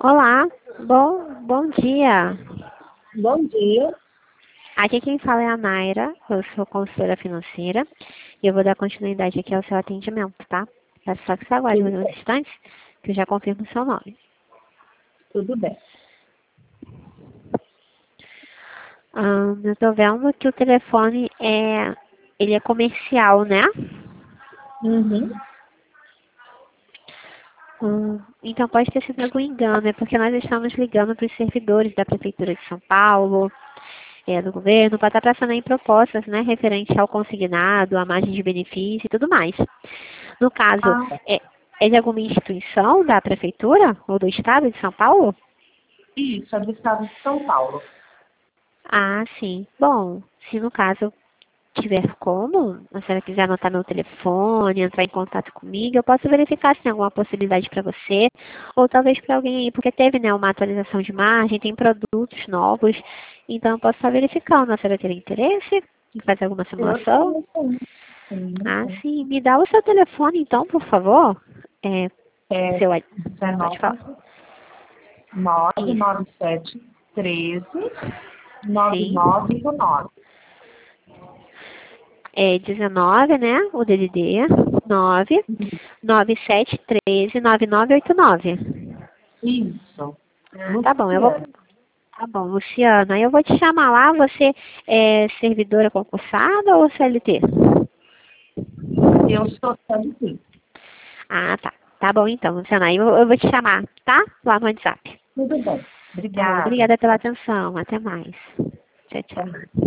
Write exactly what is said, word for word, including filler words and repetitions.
Olá, bom, bom dia. Bom dia. Aqui quem fala é a Naira, eu sou consultora financeira e eu vou dar continuidade aqui ao seu atendimento, tá? Peço só que você aguarde Tudo mais uns bem. instantes, que eu já confirmo o seu nome. Tudo bem. Hum, eu tô vendo que o telefone é, ele é comercial, né? Uhum. Hum, então pode ter sido algum engano, é porque nós estamos ligando para os servidores da Prefeitura de São Paulo, é, do governo, para estar passando aí propostas, né, referente ao consignado, a margem de benefício e tudo mais. No caso, Ah, é, é de alguma instituição da Prefeitura ou do Estado de São Paulo? isso, é do estado de São Paulo. Ah, sim. Bom, se no caso tiver como, a senhora quiser anotar meu telefone, entrar em contato comigo, eu posso verificar se tem alguma possibilidade para você, ou talvez para alguém aí, porque teve, né, uma atualização de margem, tem produtos novos, então eu posso estar verificando. A senhora teria interesse em fazer alguma Eu simulação? tenho, sim. Sim, Ah, sim. sim. Me dá o seu telefone, então, por favor. É, É seu, pode falar. dezenove, nove Isso. nove sete, treze, nove Sim. nove oito nove. É dezenove, né? O D D D. nove nove sete um três nove nove oito nove. Isso. Ah, tá bom. Eu vou. Luciane, Tá bom, Luciana. Eu vou te chamar lá. Você é servidora concursada ou C L T? eu sou Sandy. Ah, tá. Tá bom então, Luciana. Eu, eu vou te chamar, tá? Lá no WhatsApp. Tudo bem. Tá bom. Obrigada. Obrigada pela atenção. Até mais. Tchau, tchau. Também.